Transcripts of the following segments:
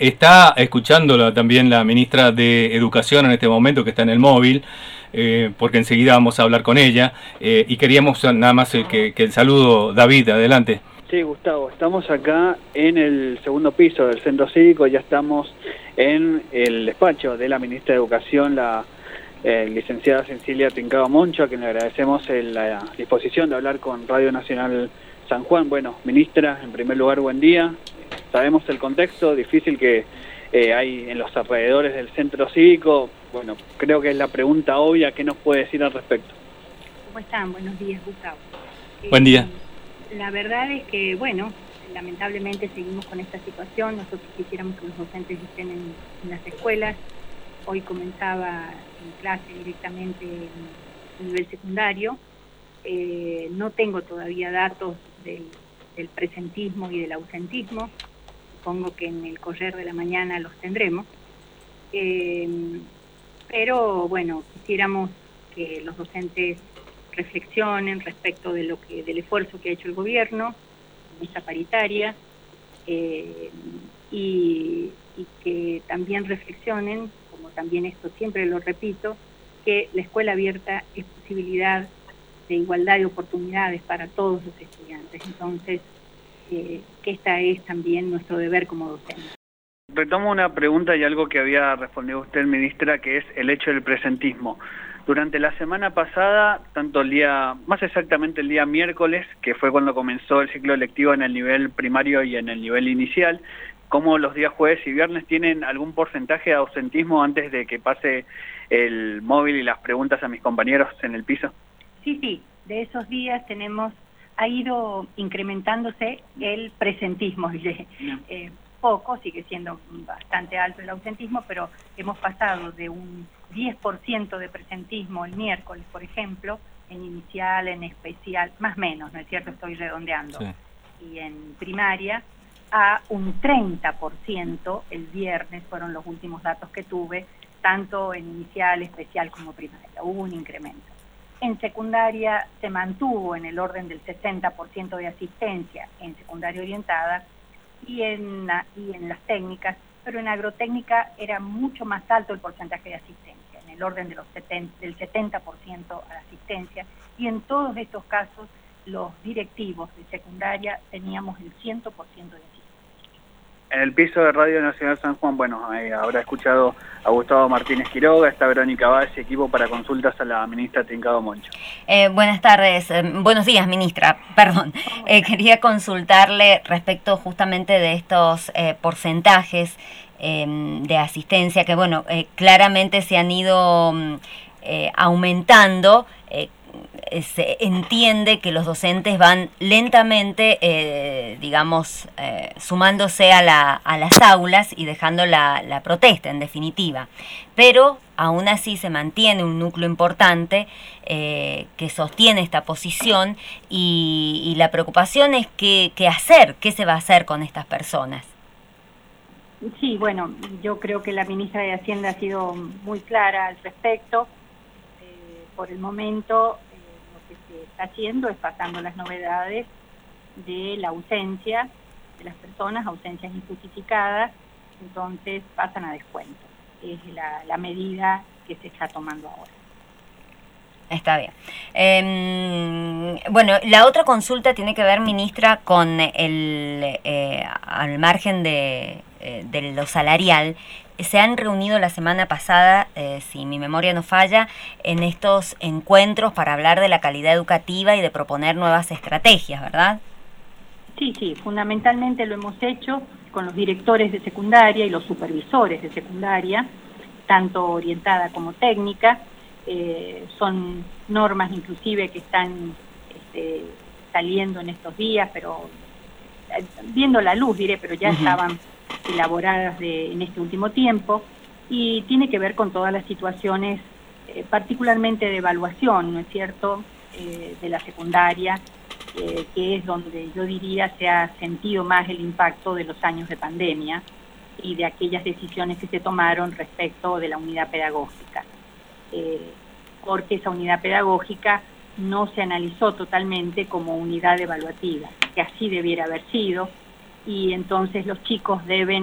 Está escuchándolo también la ministra de Educación en este momento, que está en el móvil, porque enseguida vamos a hablar con ella, y queríamos nada más que el saludo. David, adelante. Sí, Gustavo, estamos acá en el segundo piso del Centro Cívico, ya estamos en el despacho de la ministra de Educación, la licenciada Cecilia Trincado Moncho, a quien le agradecemos la disposición de hablar con Radio Nacional San Juan. Bueno, ministra, en primer lugar, buen día. Sabemos el contexto difícil que hay en los alrededores del Centro Cívico. Bueno, creo que es la pregunta obvia. ¿Qué nos puede decir al respecto? ¿Cómo están? Buenos días, Gustavo. Buen día. La verdad es que, bueno, lamentablemente seguimos con esta situación. Nosotros quisiéramos que los docentes estén en las escuelas. Hoy comenzaba en clase directamente en nivel secundario. No tengo todavía datos del presentismo y del ausentismo. Supongo que en el correr de la mañana los tendremos. Pero, bueno, quisiéramos que los docentes reflexionen respecto de del esfuerzo que ha hecho el gobierno en esta paritaria, y que también reflexionen, como también esto siempre lo repito, que la escuela abierta es posibilidad de igualdad de oportunidades para todos los estudiantes. Entonces, que esta es también nuestro deber como docentes. Retomo una pregunta y algo que había respondido usted, ministra, que es el hecho del presentismo. Durante la semana pasada, tanto más exactamente el día miércoles, que fue cuando comenzó el ciclo lectivo en el nivel primario y en el nivel inicial, como los días jueves y viernes, ¿tienen algún porcentaje de ausentismo antes de que pase el móvil y las preguntas a mis compañeros en el piso? Sí, de esos días ha ido incrementándose el presentismo, poco, sigue siendo bastante alto el ausentismo, pero hemos pasado de un 10% de presentismo el miércoles, por ejemplo, en inicial, en especial, más o menos, ¿no es cierto? Estoy redondeando. Sí. Y en primaria, a un 30% el viernes, fueron los últimos datos que tuve, tanto en inicial, especial como primaria. Hubo un incremento. En secundaria se mantuvo en el orden del 60% de asistencia en secundaria orientada, y en las técnicas, pero en agrotécnica era mucho más alto el porcentaje de asistencia, en el orden de del 70% a la asistencia, y en todos estos casos los directivos de secundaria teníamos el 100% de asistencia. En el piso de Radio Nacional San Juan, bueno, habrá escuchado a Gustavo Martínez Quiroga, está Verónica Valle, equipo para consultas a la ministra Trincado Moncho. Buenas tardes, buenos días, ministra, perdón. Quería consultarle respecto justamente de estos porcentajes de asistencia que, bueno, claramente se han ido aumentando. Se entiende que los docentes van lentamente, sumándose a las aulas y dejando la protesta, en definitiva. Pero aún así se mantiene un núcleo importante que sostiene esta posición, y la preocupación es qué se va a hacer con estas personas. Sí, bueno, yo creo que la ministra de Hacienda ha sido muy clara al respecto. Por el momento, lo que se está haciendo es pasando las novedades de la ausencia de las personas, ausencias injustificadas, entonces pasan a descuento. Es la medida que se está tomando ahora. Está bien. Bueno, la otra consulta tiene que ver, ministra, con al margen de lo salarial. Se han reunido la semana pasada, si mi memoria no falla, en estos encuentros para hablar de la calidad educativa y de proponer nuevas estrategias, ¿verdad? Sí, fundamentalmente lo hemos hecho con los directores de secundaria y los supervisores de secundaria, tanto orientada como técnica. Son normas inclusive que están saliendo en estos días, pero viendo la luz, pero ya estaban elaboradas en este último tiempo, y tiene que ver con todas las situaciones, particularmente de evaluación, ¿no es cierto?, de la secundaria, que es donde yo diría se ha sentido más el impacto de los años de pandemia y de aquellas decisiones que se tomaron respecto de la unidad pedagógica. Porque esa unidad pedagógica no se analizó totalmente como unidad evaluativa, que así debiera haber sido, y entonces los chicos deben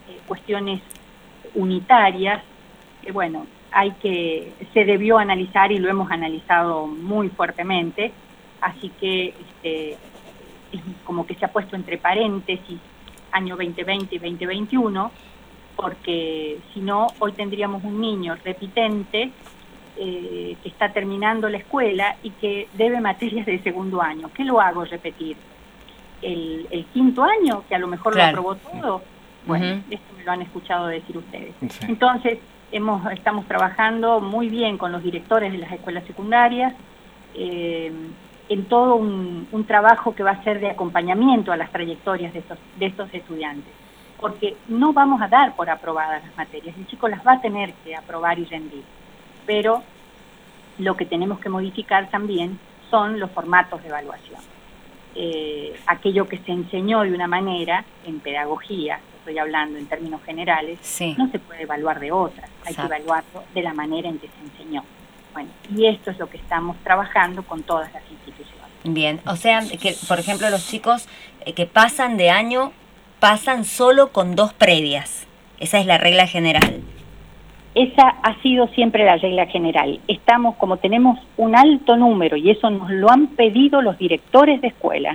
cuestiones unitarias, que bueno, se debió analizar y lo hemos analizado muy fuertemente, así que es como que se ha puesto entre paréntesis año 2020 y 2021, porque si no, hoy tendríamos un niño repitente que está terminando la escuela y que debe materias de segundo año. ¿Qué lo hago repetir? ¿El quinto año, que a lo mejor lo aprobó todo? Bueno, esto me lo han escuchado decir ustedes. Sí. Entonces, estamos trabajando muy bien con los directores de las escuelas secundarias, en todo un trabajo que va a ser de acompañamiento a las trayectorias de estos estudiantes, porque no vamos a dar por aprobadas las materias, el chico las va a tener que aprobar y rendir, pero lo que tenemos que modificar también son los formatos de evaluación. Aquello que se enseñó de una manera en pedagogía, estoy hablando en términos generales, sí, no se puede evaluar de otra, hay que evaluarlo de la manera en que se enseñó. Bueno, y esto es lo que estamos trabajando con todas las instituciones. Bien, o sea, que por ejemplo los chicos que pasan de año, pasan solo con 2 previas. Esa es la regla general. Esa ha sido siempre la regla general. Estamos, como tenemos un alto número, y eso nos lo han pedido los directores de escuelas,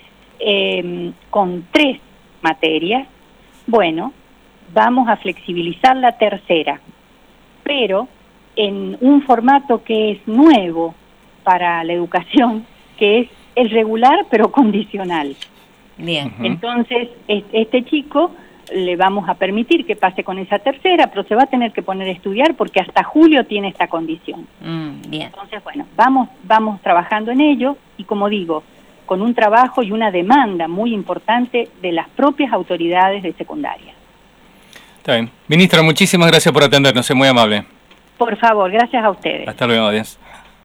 con 3 materias, bueno, vamos a flexibilizar la tercera, pero en un formato que es nuevo para la educación, que es el regular pero condicional. Bien. Entonces, este chico le vamos a permitir que pase con esa tercera, pero se va a tener que poner a estudiar porque hasta julio tiene esta condición. Bien. Entonces, bueno, vamos trabajando en ello y, como digo, con un trabajo y una demanda muy importante de las propias autoridades de secundaria. Está bien. Ministra, muchísimas gracias por atendernos, es muy amable. Por favor, gracias a ustedes. Hasta luego, adiós.